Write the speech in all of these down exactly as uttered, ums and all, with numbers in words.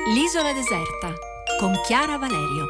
L'isola deserta con Chiara Valerio.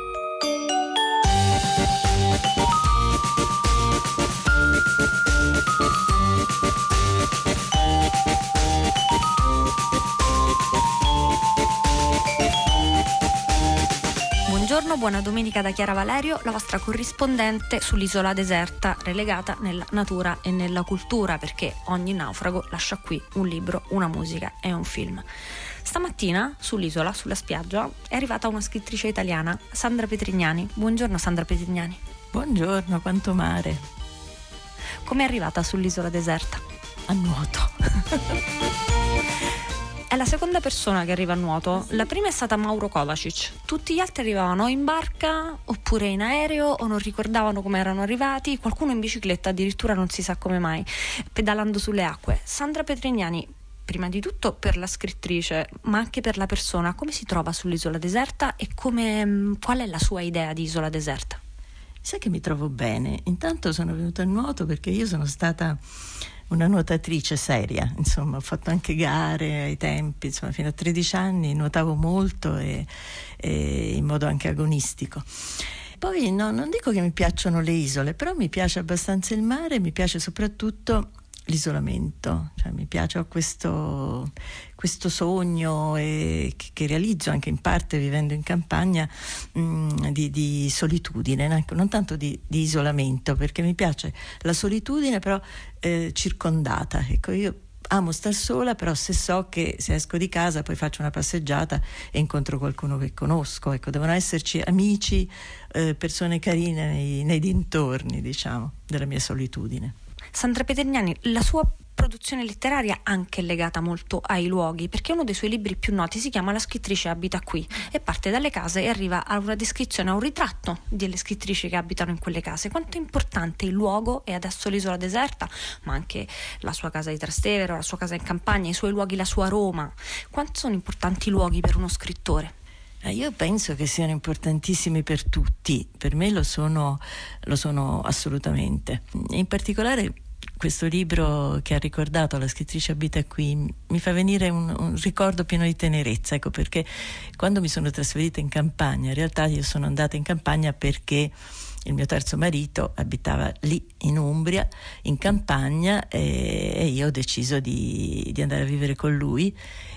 Buongiorno, buona domenica da Chiara Valerio, la vostra corrispondente sull'isola deserta, relegata nella natura e nella cultura, perché ogni naufrago lascia qui un libro, una musica e un film. Stamattina sull'isola, sulla spiaggia, è arrivata una scrittrice italiana, Sandra Petrignani. Buongiorno Sandra Petrignani. Buongiorno, quanto mare. Come è arrivata sull'isola deserta? A nuoto. È la seconda persona che arriva a nuoto. La prima è stata Mauro Kovacic. Tutti gli altri arrivavano o in barca oppure in aereo o non ricordavano come erano arrivati, qualcuno in bicicletta, addirittura non si sa come mai, pedalando sulle acque. Sandra Petrignani, prima di tutto per la scrittrice, ma anche per la persona, come si trova sull'isola deserta e come, qual è la sua idea di isola deserta? Sai che mi trovo bene. Intanto sono venuta a nuoto perché io sono stata una nuotatrice seria, insomma, ho fatto anche gare ai tempi, insomma, fino a tredici anni nuotavo molto e, e in modo anche agonistico. Poi no, non dico che mi piacciono le isole, però mi piace abbastanza il mare, mi piace soprattutto l'isolamento, cioè mi piace questo, questo sogno e, che, che realizzo anche in parte vivendo in campagna, mh, di, di solitudine, non tanto di, di isolamento, perché mi piace la solitudine però eh, circondata. Ecco, io amo star sola, però se so che se esco di casa poi faccio una passeggiata e incontro qualcuno che conosco, ecco, devono esserci amici, eh, persone carine nei, nei dintorni, diciamo, della mia solitudine. Sandra Petrignani, la sua produzione letteraria anche è legata molto ai luoghi, perché uno dei suoi libri più noti si chiama La scrittrice abita qui e parte dalle case e arriva a una descrizione, a un ritratto delle scrittrici che abitano in quelle case. Quanto è importante il luogo, e adesso l'isola deserta, ma anche la sua casa di Trastevere, la sua casa in campagna, i suoi luoghi, la sua Roma. Quanto sono importanti i luoghi per uno scrittore? Io penso che siano importantissimi per tutti, per me lo sono, lo sono assolutamente. In particolare questo libro che ha ricordato La scrittrice abita qui mi fa venire un, un ricordo pieno di tenerezza, ecco, perché quando mi sono trasferita in campagna, in realtà io sono andata in campagna perché il mio terzo marito abitava lì in Umbria, in campagna, e, e io ho deciso di, di andare a vivere con lui.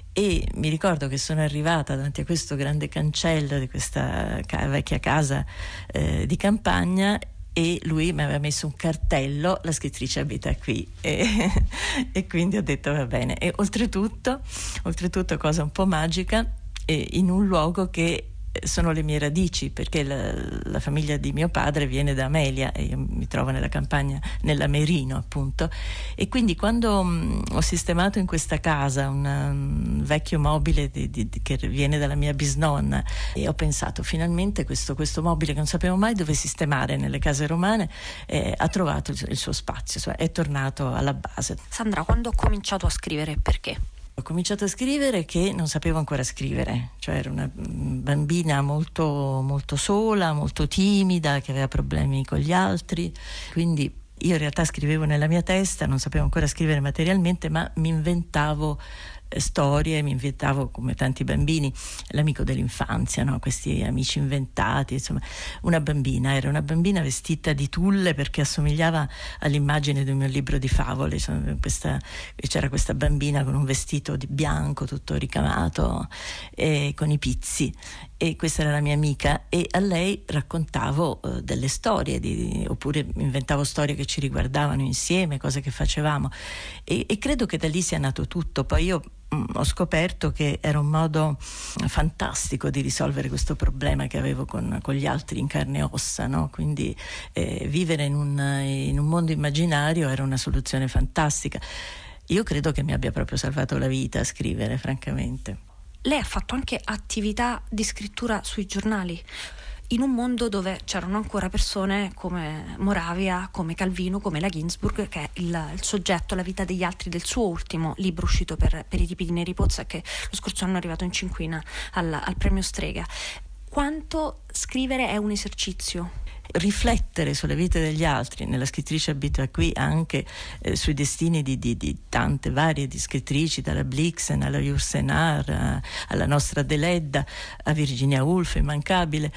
E mi ricordo che sono arrivata davanti a questo grande cancello di questa ca- vecchia casa eh, di campagna, e lui mi aveva messo un cartello: la scrittrice abita qui, e, e quindi ho detto va bene. E oltretutto, oltretutto cosa un po' magica, eh, in un luogo che sono le mie radici, perché la, la famiglia di mio padre viene da Amelia e io mi trovo nella campagna, nell'Amerino appunto, e quindi quando mh, ho sistemato in questa casa una, un vecchio mobile di, di, di, che viene dalla mia bisnonna, e ho pensato finalmente questo, questo mobile che non sapevo mai dove sistemare nelle case romane eh, ha trovato il, il suo spazio, cioè è tornato alla base. Sandra, quando ho cominciato a scrivere, perché? Ho cominciato a scrivere che non sapevo ancora scrivere, cioè ero una bambina molto, molto sola, molto timida, che aveva problemi con gli altri, quindi io in realtà scrivevo nella mia testa, non sapevo ancora scrivere materialmente, ma mi inventavo storie, mi inventavo come tanti bambini l'amico dell'infanzia, no? Questi amici inventati, insomma, una bambina, era una bambina vestita di tulle perché assomigliava all'immagine del mio libro di favole, insomma, questa, c'era questa bambina con un vestito di bianco tutto ricamato e con i pizzi, e questa era la mia amica, e a lei raccontavo uh, delle storie di, oppure inventavo storie che ci riguardavano insieme, cose che facevamo, e, e credo che da lì sia nato tutto. Poi io ho scoperto che era un modo fantastico di risolvere questo problema che avevo con, con gli altri in carne e ossa, no? Quindi eh, vivere in un, in un mondo immaginario era una soluzione fantastica. Io credo che mi abbia proprio salvato la vita a scrivere, francamente. Lei ha fatto anche attività di scrittura sui giornali, in un mondo dove c'erano ancora persone come Moravia, come Calvino, come la Ginsburg, che è il, il soggetto, la vita degli altri del suo ultimo libro uscito per, per i tipi di Neri Pozza, che lo scorso anno è arrivato in cinquina al, al premio Strega. quanto scrivere è un esercizio. Riflettere sulle vite degli altri, nella scrittrice abita qui anche eh, sui destini di, di, di tante varie di scrittrici, dalla Blixen alla Yourcenar, a, alla nostra Deledda, a Virginia Woolf, immancabile.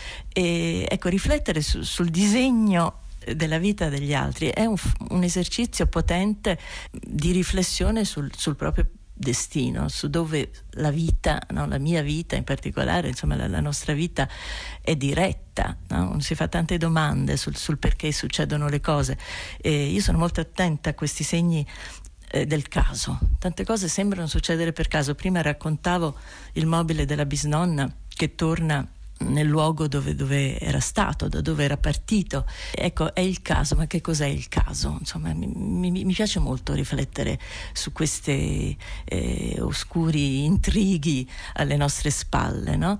E ecco, riflettere su, sul disegno della vita degli altri è un, un esercizio potente di riflessione sul, sul proprio destino, su dove la vita, no, la mia vita in particolare, insomma la, la nostra vita è diretta, no? Si fa tante domande sul, sul perché succedono le cose, e io sono molto attenta a questi segni eh, del caso. Tante cose sembrano succedere per caso. Prima raccontavo il mobile della bisnonna che torna nel luogo dove, dove era stato, da dove era partito. Ecco, è il caso, ma che cos'è il caso? Insomma, mi, mi, mi piace molto riflettere su questi eh, oscuri intrighi alle nostre spalle, no?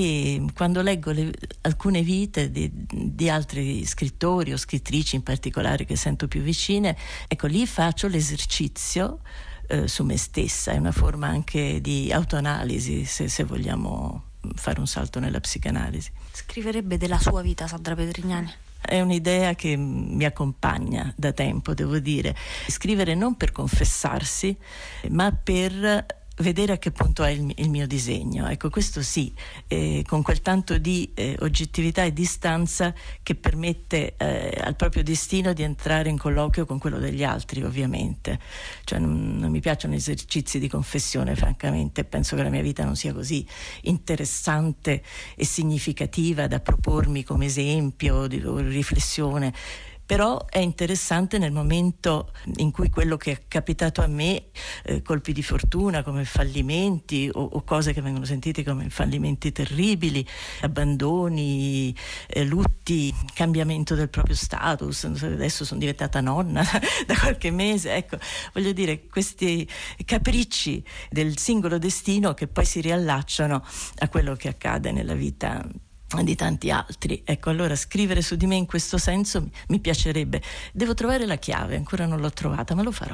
E quando leggo le, alcune vite di, di altri scrittori o scrittrici in particolare che sento più vicine, ecco, lì faccio l'esercizio eh, su me stessa. È una forma anche di autoanalisi, se, se vogliamo fare un salto nella psicanalisi. Scriverebbe della sua vita Sandra Petrignani? È un'idea che mi accompagna da tempo, devo dire. Scrivere non per confessarsi, ma per vedere a che punto è il, il mio disegno. Ecco, questo sì, eh, con quel tanto di eh, oggettività e distanza che permette eh, al proprio destino di entrare in colloquio con quello degli altri, ovviamente. Cioè non, non mi piacciono esercizi di confessione, francamente. Penso che la mia vita non sia così interessante e significativa da propormi come esempio di riflessione. Però è interessante nel momento in cui quello che è capitato a me, eh, colpi di fortuna come fallimenti o, o cose che vengono sentite come fallimenti terribili, abbandoni, eh, lutti, cambiamento del proprio status. Adesso sono diventata nonna da qualche mese, ecco, voglio dire, questi capricci del singolo destino che poi si riallacciano a quello che accade nella vita di tanti altri. Ecco, allora scrivere su di me in questo senso mi, mi piacerebbe. Devo trovare la chiave, ancora non l'ho trovata, ma lo farò.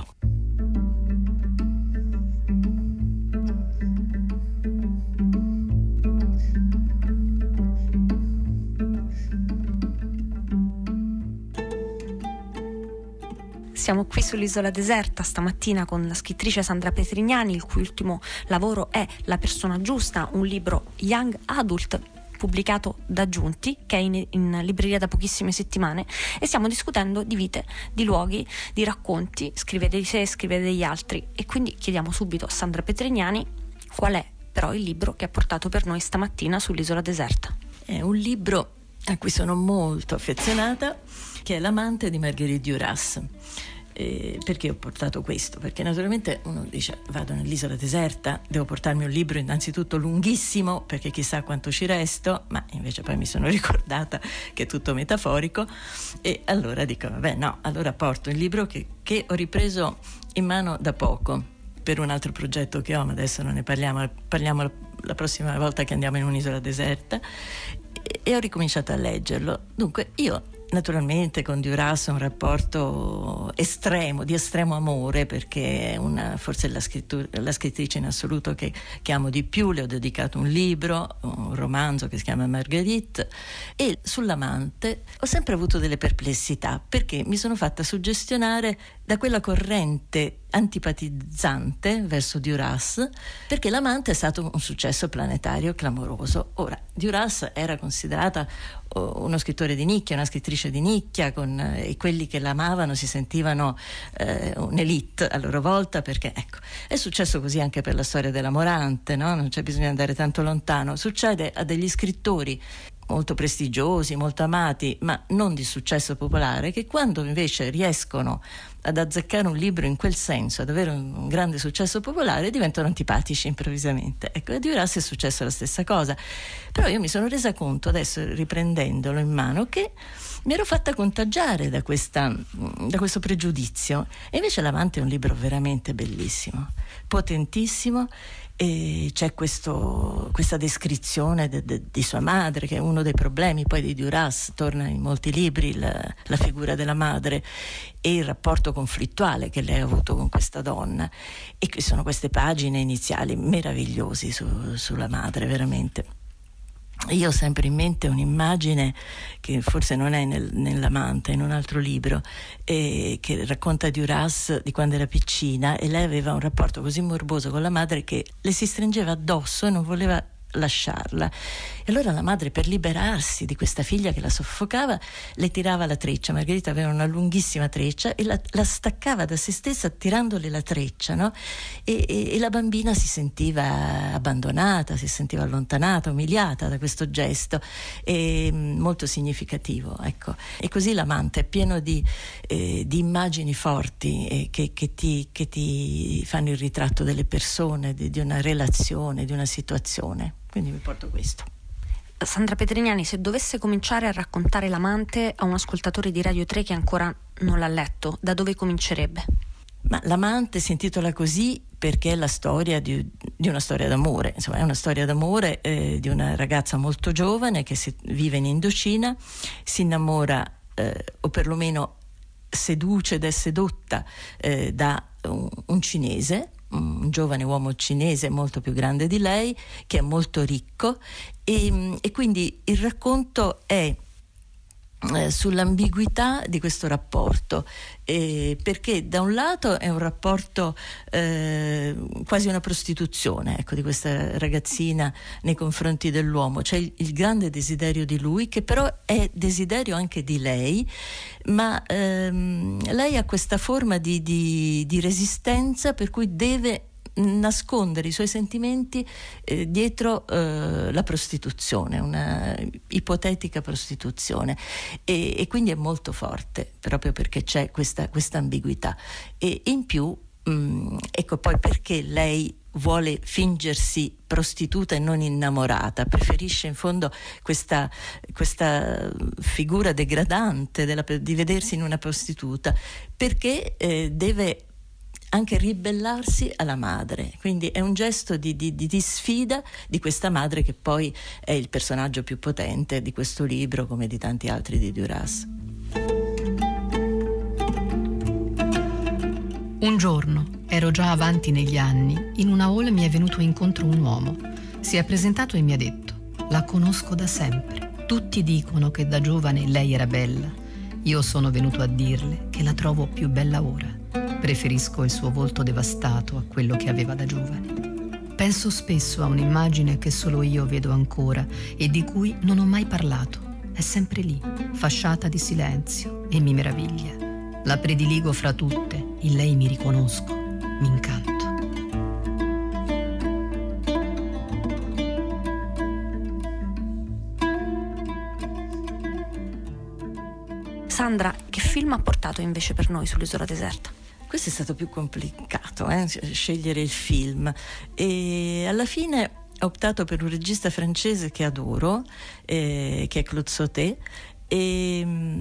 Siamo qui sull'isola deserta stamattina con la scrittrice Sandra Petrignani, il cui ultimo lavoro è La persona giusta, un libro young adult pubblicato da Giunti, che è in, in libreria da pochissime settimane, e stiamo discutendo di vite, di luoghi, di racconti. Scrive di sé, scrive degli altri, e quindi chiediamo subito a Sandra Petrignani qual è però il libro che ha portato per noi stamattina sull'isola deserta. È un libro a cui sono molto affezionata, che è L'amante di Marguerite Duras. Eh, perché ho portato questo? Perché naturalmente uno dice: vado nell'isola deserta, devo portarmi un libro innanzitutto lunghissimo, perché chissà quanto ci resto, ma invece poi mi sono ricordata che è tutto metaforico, e allora dico vabbè no, allora porto un libro che, che ho ripreso in mano da poco per un altro progetto che ho, ma adesso non ne parliamo, parliamo la prossima volta che andiamo in un'isola deserta, e, e ho ricominciato a leggerlo. Dunque io naturalmente con Duras ho un rapporto estremo, di estremo amore, perché è una, forse la, la scrittrice in assoluto che, che amo di più. Le ho dedicato un libro, un romanzo che si chiama Marguerite, e sull'amante ho sempre avuto delle perplessità, perché mi sono fatta suggestionare da quella corrente antipatizzante verso Duras, perché l'amante è stato un successo planetario clamoroso. Ora, Duras era considerata uno scrittore di nicchia, una scrittrice di nicchia, con, eh, e quelli che l'amavano si sentivano eh, un'elite a loro volta, perché ecco, è successo così anche per la storia della Morante, no? Non c'è bisogno di andare tanto lontano, succede a degli scrittori molto prestigiosi, molto amati, ma non di successo popolare, che quando invece riescono ad azzeccare un libro in quel senso, ad avere un, un grande successo popolare, diventano antipatici improvvisamente. Ecco, a Duras è successo la stessa cosa. Però io mi sono resa conto, adesso riprendendolo in mano, che mi ero fatta contagiare da, questa, da questo pregiudizio. E invece L'amante è un libro veramente bellissimo, potentissimo, e c'è questo, questa descrizione de, de, di sua madre, che è uno dei problemi poi di Duras. Torna in molti libri la, la figura della madre e il rapporto conflittuale che lei ha avuto con questa donna, e che sono queste pagine iniziali meravigliosi su, sulla madre, veramente. io ho sempre in mente un'immagine che forse non è nel, nell'Amante, in un altro libro, eh, che racconta di Duras di quando era piccina, e lei aveva un rapporto così morboso con la madre che le si stringeva addosso e non voleva lasciarla. E allora la madre, per liberarsi di questa figlia che la soffocava, le tirava la treccia. Margherita aveva una lunghissima treccia e la, la staccava da se stessa tirandole la treccia, no? E, e, e la bambina si sentiva abbandonata, si sentiva allontanata, umiliata da questo gesto, e, molto significativo, ecco. E così l'Amante è pieno di, eh, di immagini forti, eh, che, che, ti, che ti fanno il ritratto delle persone, di, di una relazione, di una situazione. Quindi mi porto questo. Sandra Petrignani, se dovesse cominciare a raccontare l'Amante a un ascoltatore di Radio tre che ancora non l'ha letto, da dove comincerebbe? Ma l'Amante si intitola così perché è la storia di, di una storia d'amore. Insomma, è una storia d'amore eh, di una ragazza molto giovane che si, vive in Indocina, si innamora eh, o perlomeno seduce ed è sedotta eh, da un, un cinese, un giovane uomo cinese molto più grande di lei, che è molto ricco, e, e quindi il racconto è eh, sull'ambiguità di questo rapporto, eh, perché da un lato è un rapporto eh, quasi una prostituzione, ecco, di questa ragazzina nei confronti dell'uomo. C'è il, il grande desiderio di lui, che però è desiderio anche di lei, ma ehm, lei ha questa forma di, di, di resistenza per cui deve nascondere i suoi sentimenti eh, dietro eh, la prostituzione, una ipotetica prostituzione, e, e quindi è molto forte proprio perché c'è questa, questa ambiguità. E in più mh, ecco poi perché lei vuole fingersi prostituta e non innamorata, preferisce in fondo questa, questa figura degradante della, di vedersi in una prostituta, perché eh, deve anche ribellarsi alla madre. Quindi è un gesto di, di, di sfida di questa madre, che poi è il personaggio più potente di questo libro, come di tanti altri di Duras. Un giorno, ero già avanti negli anni, in una hall mi è venuto incontro un uomo. Si è presentato e mi ha detto: la conosco da sempre. Tutti dicono che da giovane lei era bella. Io sono venuto a dirle che la trovo più bella ora. Preferisco il suo volto devastato a quello che aveva da giovane. Penso spesso a un'immagine che solo io vedo ancora e di cui non ho mai parlato. È sempre lì, fasciata di silenzio, e mi meraviglia. La prediligo fra tutte, in lei mi riconosco, mi incanto. Sandra, che film ha portato invece per noi sull'isola deserta? Questo è stato più complicato, eh? Scegliere il film, e alla fine ho optato per un regista francese che adoro, eh, che è Claude Sautet. E,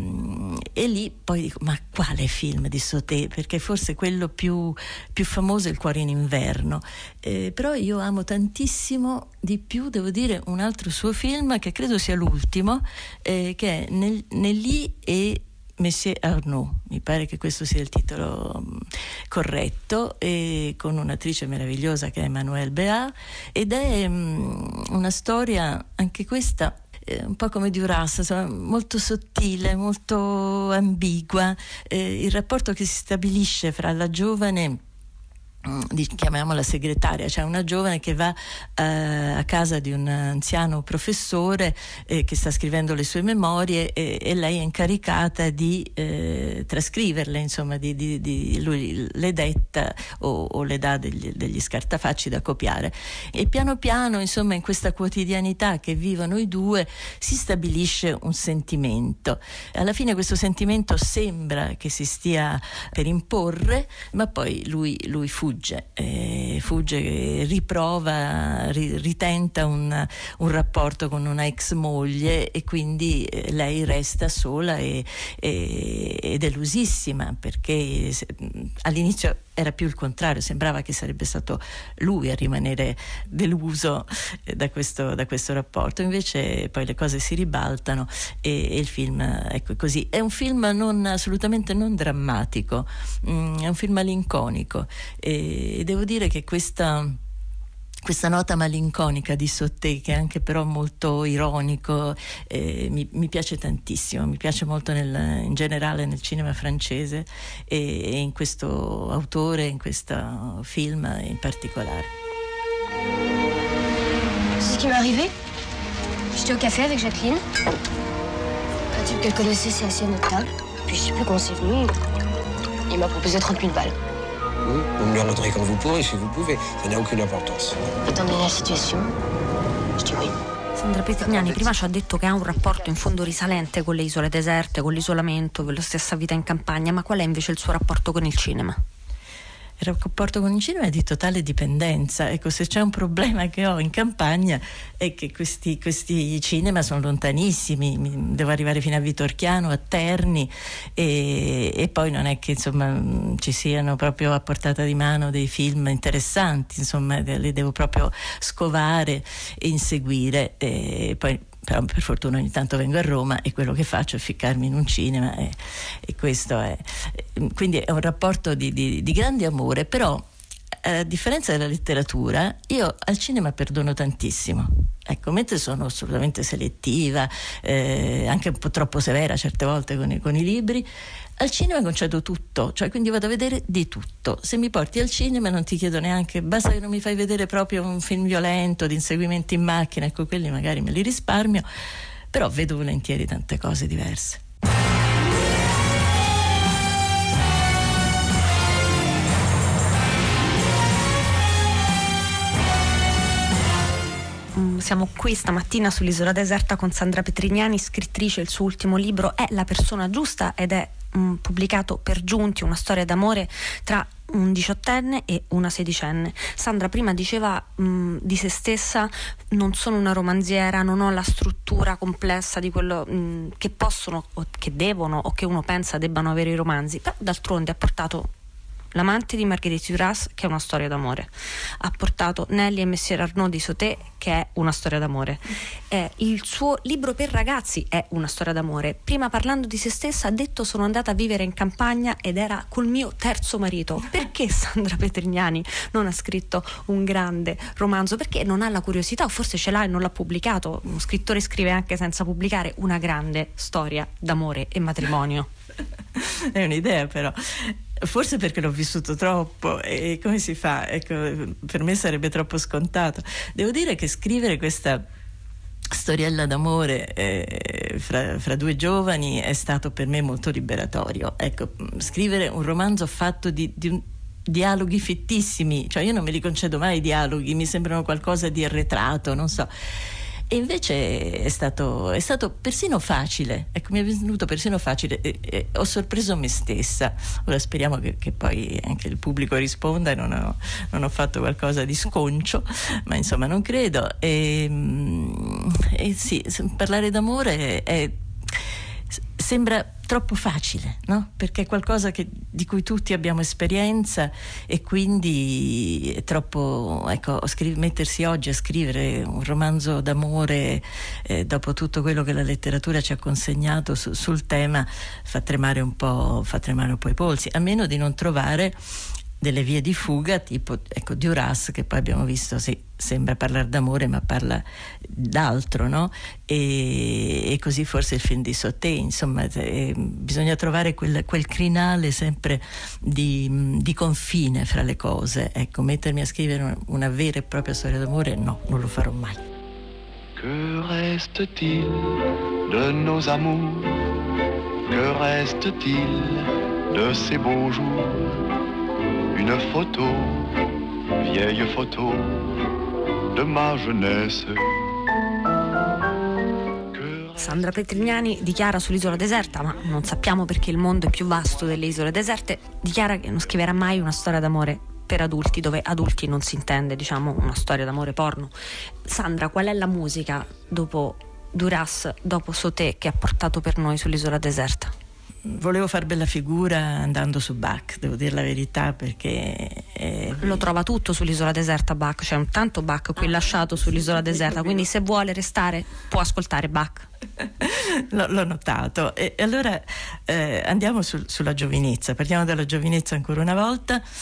e lì poi dico: ma quale film di Sautet? Perché forse quello più, più famoso è Il cuore in inverno, eh, però io amo tantissimo di più, devo dire, un altro suo film che credo sia l'ultimo, eh, che è Nel, Nelly e Monsieur Arnaud, mi pare che questo sia il titolo um, corretto, e con un'attrice meravigliosa che è Emmanuelle Béat, ed è um, una storia, anche questa eh, un po' come Duras, insomma, molto sottile, molto ambigua, eh, il rapporto che si stabilisce fra la giovane, chiamiamola segretaria, cioè una giovane che va eh, a casa di un anziano professore eh, che sta scrivendo le sue memorie, e, e lei è incaricata di eh, trascriverle, insomma, di, di, di, lui le detta o, o le dà degli, degli scartafacci da copiare, e piano piano, insomma, in questa quotidianità che vivono i due si stabilisce un sentimento. Alla fine questo sentimento sembra che si stia per imporre, ma poi lui, lui fugge Fugge, eh, fugge, riprova, ri, ritenta un, un rapporto con una ex moglie, e quindi eh, lei resta sola e, e, e delusissima, perché se, all'inizio era più il contrario, sembrava che sarebbe stato lui a rimanere deluso eh, da, questo, da questo rapporto. Invece poi le cose si ribaltano, e, e il film, ecco, così. È un film non, assolutamente non drammatico, mm, è un film malinconico, e, e devo dire che questa questa nota malinconica di Sauté, che è anche però molto ironico, eh, mi, mi piace tantissimo, mi piace molto nel, in generale nel cinema francese e, e in questo autore, in questo film in particolare. C'est ce qui m'est arrivé. J'étais au café avec Jacqueline. Un type qu'elle connaissait s'est assis à notre table. Puis je sais plus comment c'est venu. Il m'a proposé trente mille balles. Oui, vous me les remettrez quand vous pourrez, si vous pouvez. Ça n'a aucune importance. Étant donné la situation, je dis oui. Sandra Petrignani prima ci ha detto che ha un rapporto in fondo risalente con le isole deserte, con l'isolamento, con la stessa vita in campagna, ma qual è invece il suo rapporto con il cinema? Il rapporto con il cinema è di totale dipendenza. Ecco, se c'è un problema che ho in campagna è che questi, questi cinema sono lontanissimi, devo arrivare fino a Vitorchiano, a Terni, e, e poi non è che insomma ci siano proprio a portata di mano dei film interessanti, insomma li devo proprio scovare e inseguire, e poi però per fortuna ogni tanto vengo a Roma e quello che faccio è ficcarmi in un cinema, e, e questo è quindi è un rapporto di, di, di grande amore. Però a differenza della letteratura, io al cinema perdono tantissimo, ecco, mentre sono assolutamente selettiva, eh, anche un po' troppo severa certe volte con i, con i libri, al cinema concedo tutto, cioè quindi vado a vedere di tutto. Se mi porti al cinema non ti chiedo neanche, basta che non mi fai vedere proprio un film violento di inseguimenti in macchina, ecco, quelli magari me li risparmio, però vedo volentieri tante cose diverse. Siamo qui stamattina sull'Isola Deserta con Sandra Petrignani, scrittrice. Il suo ultimo libro è La persona giusta ed è mh, pubblicato per Giunti, una storia d'amore tra un diciottenne e una sedicenne. Sandra prima diceva mh, di se stessa: non sono una romanziera, non ho la struttura complessa di quello mh, che possono o che devono o che uno pensa debbano avere i romanzi, però d'altronde ha portato L'amante di Marguerite Duras, che è una storia d'amore, ha portato Nelly e Messier Arnaud di Sauté, che è una storia d'amore, eh, il suo libro per ragazzi è una storia d'amore. Prima, parlando di se stessa, ha detto: sono andata a vivere in campagna ed era col mio terzo marito. Perché Sandra Petrignani non ha scritto un grande romanzo? Perché non ha la curiosità, o forse ce l'ha e non l'ha pubblicato? Uno scrittore scrive anche senza pubblicare una grande storia d'amore e matrimonio. È un'idea, però forse perché l'ho vissuto troppo, e come si fa? Ecco, per me sarebbe troppo scontato. Devo dire che scrivere questa storiella d'amore eh, fra, fra due giovani è stato per me molto liberatorio. Ecco, scrivere un romanzo fatto di, di un dialoghi fittissimi, cioè io non me li concedo mai i dialoghi, mi sembrano qualcosa di arretrato, non so. E invece è stato, è stato persino facile, ecco, mi è venuto persino facile, e, e ho sorpreso me stessa. Ora speriamo che, che poi anche il pubblico risponda e non ho, non ho fatto qualcosa di sconcio, ma insomma non credo. E, e sì, parlare d'amore è, sembra troppo facile, no? Perché è qualcosa che, di cui tutti abbiamo esperienza, e quindi è troppo, ecco, scri- mettersi oggi a scrivere un romanzo d'amore eh, dopo tutto quello che la letteratura ci ha consegnato su, sul tema fa tremare un po', fa tremare un po' i polsi, a meno di non trovare delle vie di fuga tipo, ecco, Duras, che poi abbiamo visto, sì, sembra parlare d'amore ma parla d'altro, no? E, e così forse il film di Sauté, insomma, eh, bisogna trovare quel, quel crinale sempre di, di confine fra le cose. Ecco, mettermi a scrivere una, una vera e propria storia d'amore, no, non lo farò mai. Que reste-t-il de nos amours? Que reste-t-il de ces beaux jours? Une photo, vieille photo de ma jeunesse. Sandra Petrignani dichiara sull'Isola Deserta, ma non sappiamo perché il mondo è più vasto delle isole deserte, dichiara che non scriverà mai una storia d'amore per adulti, dove adulti non si intende, diciamo, una storia d'amore porno. Sandra, qual è la musica dopo Duras, dopo Sauté, che ha portato per noi sull'Isola Deserta? Volevo far bella figura andando su Bach, devo dire la verità, perché eh, lo trova tutto sull'Isola Deserta Bach, c'è un tanto Bach qui lasciato sull'Isola Deserta, quindi se vuole restare può ascoltare Bach. L- l'ho notato. E allora eh, andiamo sul, sulla giovinezza, partiamo dalla giovinezza ancora una volta.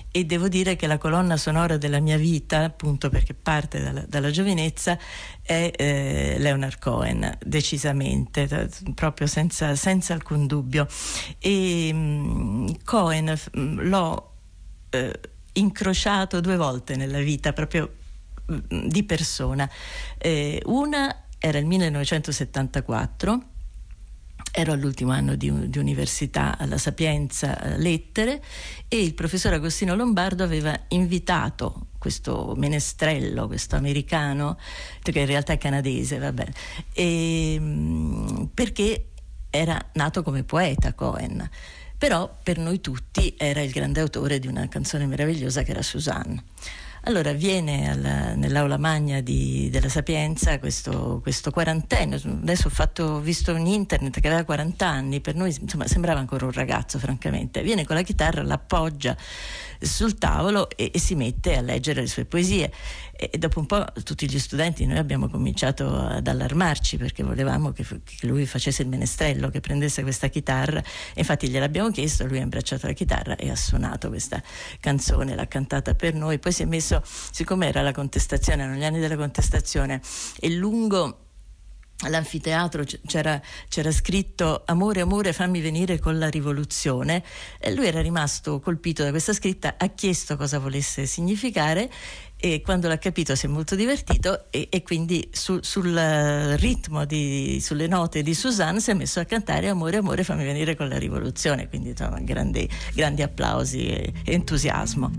e devo dire che la colonna sonora della mia vita, appunto perché parte dalla, dalla giovinezza, è eh, Leonard Cohen, decisamente, t- proprio senza, senza alcun dubbio. E mh, Cohen mh, l'ho eh, incrociato due volte nella vita, proprio mh, di persona. Eh, una era il millenovecentosettantaquattro. Ero all'ultimo anno di, di università alla Sapienza Lettere e il professor Agostino Lombardo aveva invitato questo menestrello, questo americano, che in realtà è canadese, va bene, e, perché era nato come poeta Cohen, però per noi tutti era il grande autore di una canzone meravigliosa che era Suzanne. Allora viene alla, nell'aula magna di, della Sapienza questo, questo quarantenne, adesso ho, fatto, ho visto in internet che aveva quaranta anni, per noi insomma sembrava ancora un ragazzo francamente, viene con la chitarra, l'appoggia sul tavolo e, e si mette a leggere le sue poesie e, e dopo un po' tutti gli studenti noi abbiamo cominciato ad allarmarci perché volevamo che, che lui facesse il menestrello, che prendesse questa chitarra, e infatti gliel'abbiamo chiesto, lui ha abbracciato la chitarra e ha suonato questa canzone, l'ha cantata per noi, poi si è messo, siccome era la contestazione, erano gli anni della contestazione, e lungo l'anfiteatro c'era, c'era scritto amore amore fammi venire con la rivoluzione, e lui era rimasto colpito da questa scritta, ha chiesto cosa volesse significare e quando l'ha capito si è molto divertito e, e quindi su, sul ritmo di, sulle note di Suzanne si è messo a cantare amore amore fammi venire con la rivoluzione, quindi insomma grandi, grandi applausi e, e entusiasmo.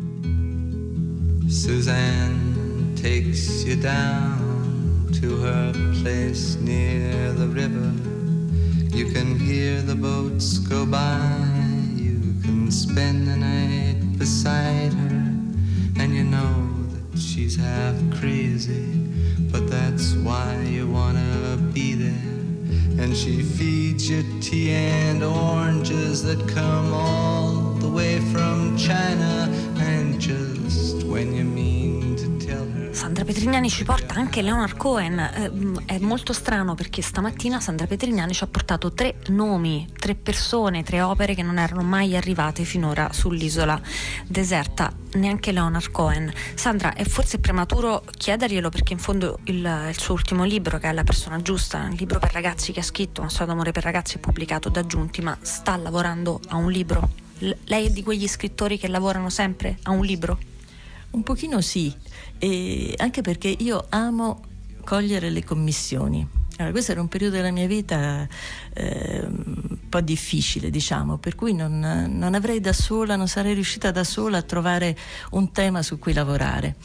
Suzanne takes you down to her place near the river. You can hear the boats go by. You can spend the night beside her. And you know that she's half crazy, but that's why you wanna be there. And she feeds you tea and oranges that come all the way from China. And just when you mean to tell her. Sandra Petrignani ci porta anche Leonard Cohen. Eh, è molto strano perché stamattina Sandra Petrignani ci ha portato tre nomi, tre persone, tre opere che non erano mai arrivate finora sull'isola deserta, neanche Leonard Cohen. Sandra, è forse prematuro chiederglielo perché in fondo il, il suo ultimo libro, che è La persona giusta, un libro per ragazzi che ha scritto, Una storia d'amore per ragazzi, pubblicato da Giunti, ma sta lavorando a un libro? L- lei è di quegli scrittori che lavorano sempre a un libro? Un pochino sì, e anche perché io amo cogliere le commissioni. Allora, questo era un periodo della mia vita eh, un po' difficile, diciamo, per cui non, non avrei da sola, non sarei riuscita da sola a trovare un tema su cui lavorare.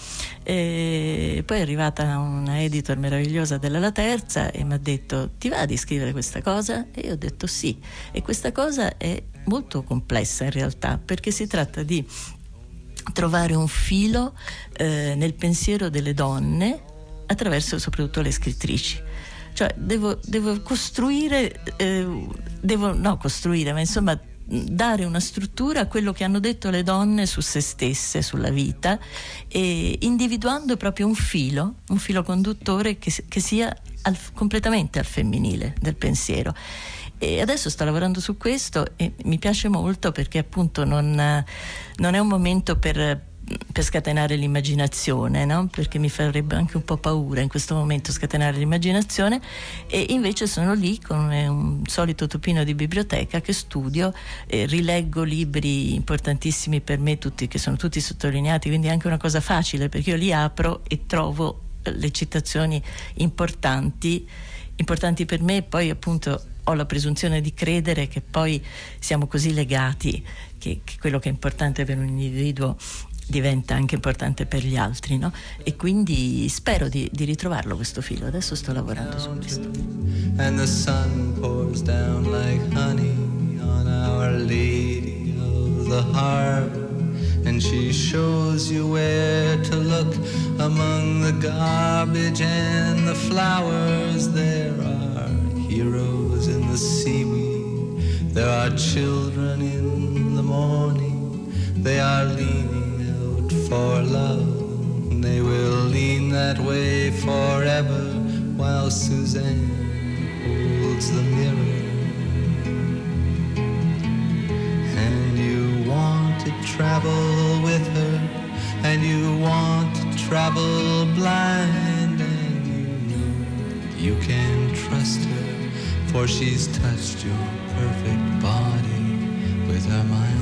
E poi è arrivata una editor meravigliosa della La Terza e mi ha detto: ti va di scrivere questa cosa? E io ho detto sì, e questa cosa è molto complessa in realtà, perché si tratta di trovare un filo eh, nel pensiero delle donne attraverso soprattutto le scrittrici. Cioè devo, devo costruire, eh, devo no costruire, ma insomma dare una struttura a quello che hanno detto le donne su se stesse, sulla vita, e individuando proprio un filo, un filo conduttore che, che sia al, completamente al femminile del pensiero. E adesso sto lavorando su questo e mi piace molto perché appunto non, non è un momento per, per scatenare l'immaginazione, no? Perché mi farebbe anche un po' paura in questo momento scatenare l'immaginazione, e invece sono lì con un solito tupino di biblioteca che studio, eh, rileggo libri importantissimi per me, tutti, che sono tutti sottolineati, quindi è anche una cosa facile perché io li apro e trovo le citazioni importanti importanti per me, e poi appunto ho la presunzione di credere che poi siamo così legati che, che quello che è importante per un individuo diventa anche importante per gli altri, no? E quindi spero di, di ritrovarlo questo filo. Adesso sto lavorando su questo. And the sun pours down like honey on Our Lady of the Harbor, and she shows you where to look among the garbage and the flowers. There are heroes in the seaweed, there are children in the morning, they are leaning out for love, they will lean that way forever while Suzanne holds the mirror. And you want to try travel with her, and you want to travel blind, and you know you can trust her, for she's touched your perfect body with her mind.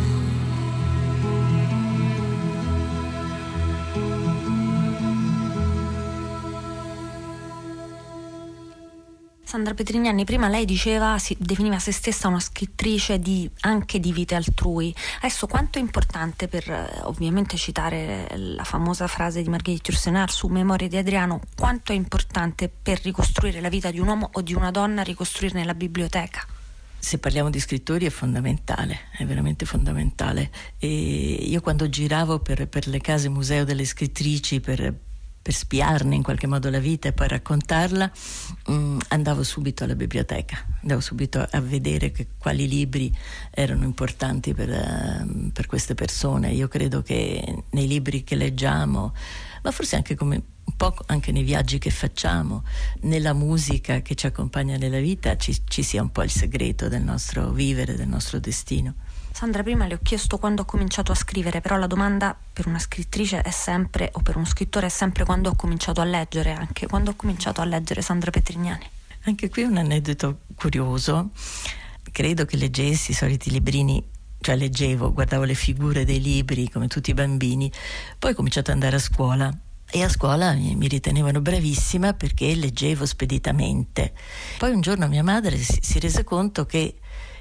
Sandra Petrignani, prima lei diceva, si definiva se stessa una scrittrice di, anche di vite altrui. Adesso quanto è importante, per eh, ovviamente citare la famosa frase di Marguerite Yourcenar su Memorie di Adriano, quanto è importante per ricostruire la vita di un uomo o di una donna ricostruirne la biblioteca? Se parliamo di scrittori è fondamentale, è veramente fondamentale. E io quando giravo per, per le case museo delle scrittrici, per per spiarne in qualche modo la vita e poi raccontarla, mh, andavo subito alla biblioteca, andavo subito a vedere che, quali libri erano importanti per, uh, per queste persone. Io credo che nei libri che leggiamo, ma forse anche come un po' anche nei viaggi che facciamo, nella musica che ci accompagna nella vita, ci, ci sia un po' il segreto del nostro vivere, del nostro destino. Sandra, prima le ho chiesto quando ho cominciato a scrivere, però la domanda per una scrittrice è sempre, o per uno scrittore è sempre, quando ho cominciato a leggere. Anche quando ho cominciato a leggere, Sandra Petrignani? Anche qui un aneddoto curioso. Credo che leggessi i soliti librini, cioè leggevo, guardavo le figure dei libri come tutti i bambini, poi ho cominciato ad andare a scuola e a scuola mi, mi ritenevano bravissima perché leggevo speditamente. Poi un giorno mia madre si, si rese conto che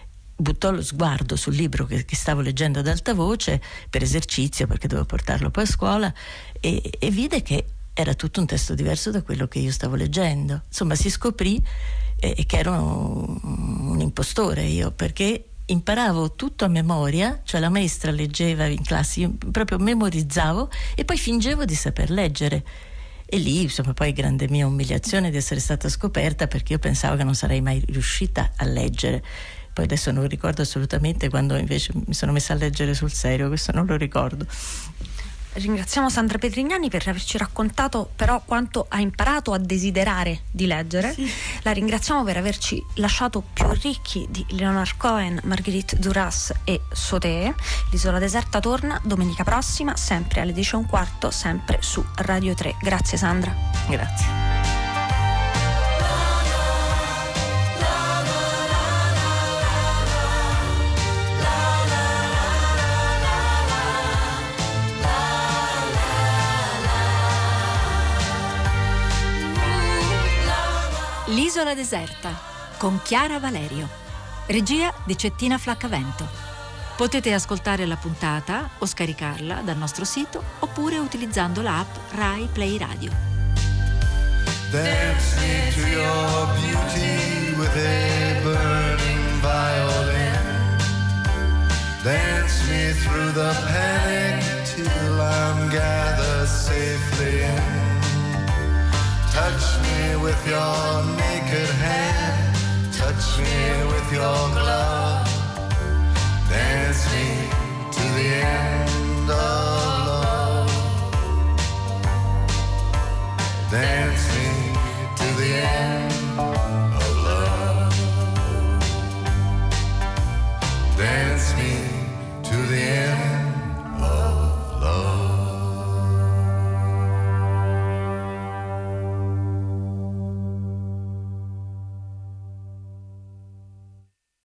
buttò lo sguardo sul libro che, che stavo leggendo ad alta voce per esercizio, perché dovevo portarlo poi a scuola, e, e vide che era tutto un testo diverso da quello che io stavo leggendo. Insomma, si scoprì eh, che ero un, un impostore io, perché imparavo tutto a memoria, cioè la maestra leggeva in classe, io proprio memorizzavo e poi fingevo di saper leggere. E lì, insomma, poi grande mia umiliazione di essere stata scoperta, perché io pensavo che non sarei mai riuscita a leggere. Poi adesso non ricordo assolutamente quando invece mi sono messa a leggere sul serio, questo non lo ricordo. Ringraziamo Sandra Petrignani per averci raccontato però quanto ha imparato a desiderare di leggere. Sì. La ringraziamo per averci lasciato più ricchi di Leonard Cohen, Marguerite Duras e Sauté. L'Isola Deserta torna domenica prossima, sempre alle dieci e un quarto, sempre su Radio tre. Grazie Sandra. Grazie. L'Isola Deserta con Chiara Valerio, regia di Cettina Flaccavento. Potete ascoltare la puntata o scaricarla dal nostro sito oppure utilizzando l'app Rai Play Radio. Dance me to your beauty with a burning violin. Dance me through the panic till I'm gathered safely in. Touch me with your naked hand, touch me with your glove, dance me to the end of love, dance